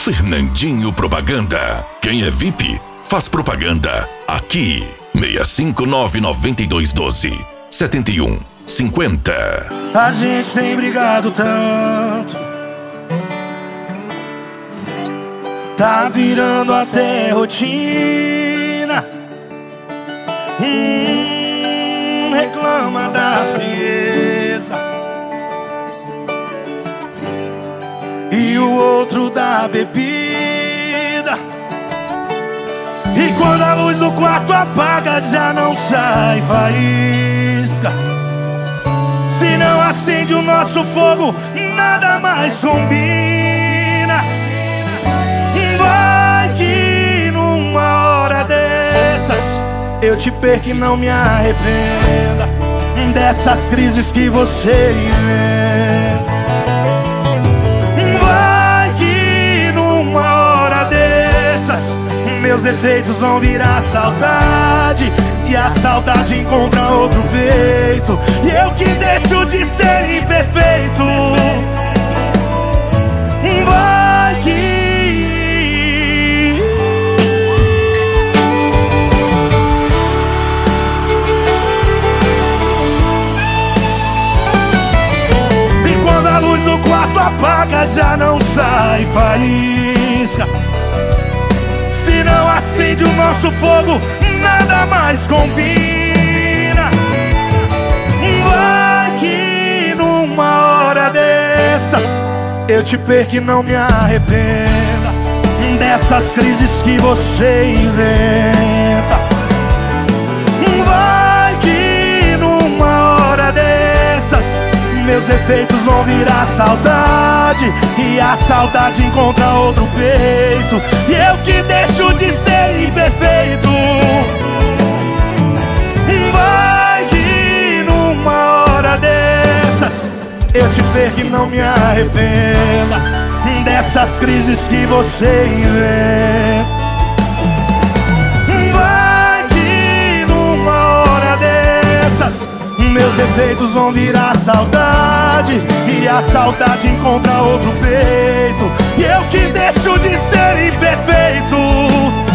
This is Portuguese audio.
Fernandinho Propaganda. Quem é VIP, faz propaganda aqui. 65992127150. A gente tem brigado tanto, tá virando até rotina. Reclama da frieza e o outro da bebida. E quando a luz do quarto apaga, já não sai faísca. Se não acende o nosso fogo, nada mais combina. Vai que numa hora dessas eu te perco e não me arrependa dessas crises que você inventa. Vai que numa hora dessas meus efeitos vão virar saudade, e a saudade encontra outro peito, e eu que deixo de ser imperfeito. Vai que e quando a luz do quarto apaga, já não sai faísca. Se não acende o nosso fogo, nada mais combina. Vai que numa hora dessas eu te perco e não me arrependa dessas crises que você inventa. Vai que numa hora dessas meus efeitos vão virar saudade, e a saudade encontra outro peito, e eu que deixo de ser imperfeito. Vai que numa hora dessas eu te perco e não me arrependa dessas crises que você inventa. Vai que numa hora dessas meus defeitos vão virar saudade, e a saudade encontra outro peito, e eu que deixo de ser imperfeito.